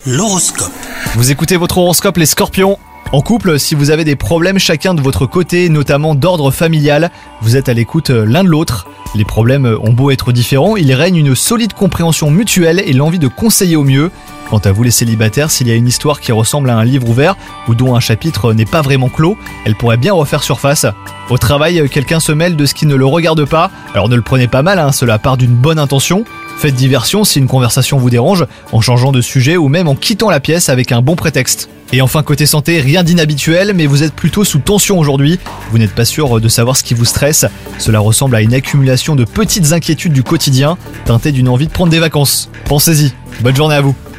L'horoscope. Vous écoutez votre horoscope les Scorpions. En couple, si vous avez des problèmes chacun de votre côté, notamment d'ordre familial, vous êtes à l'écoute l'un de l'autre. Les problèmes ont beau être différents, il règne une solide compréhension mutuelle et l'envie de conseiller au mieux. Quant à vous les célibataires, s'il y a une histoire qui ressemble à un livre ouvert ou dont un chapitre n'est pas vraiment clos, elle pourrait bien refaire surface. Au travail, quelqu'un se mêle de ce qui ne le regarde pas, alors ne le prenez pas mal, cela part d'une bonne intention. Faites diversion si une conversation vous dérange, en changeant de sujet ou même en quittant la pièce avec un bon prétexte. Et enfin côté santé, rien d'inhabituel, mais vous êtes plutôt sous tension aujourd'hui. Vous n'êtes pas sûr de savoir ce qui vous stresse. Cela ressemble à une accumulation de petites inquiétudes du quotidien, teintées d'une envie de prendre des vacances. Pensez-y, bonne journée à vous.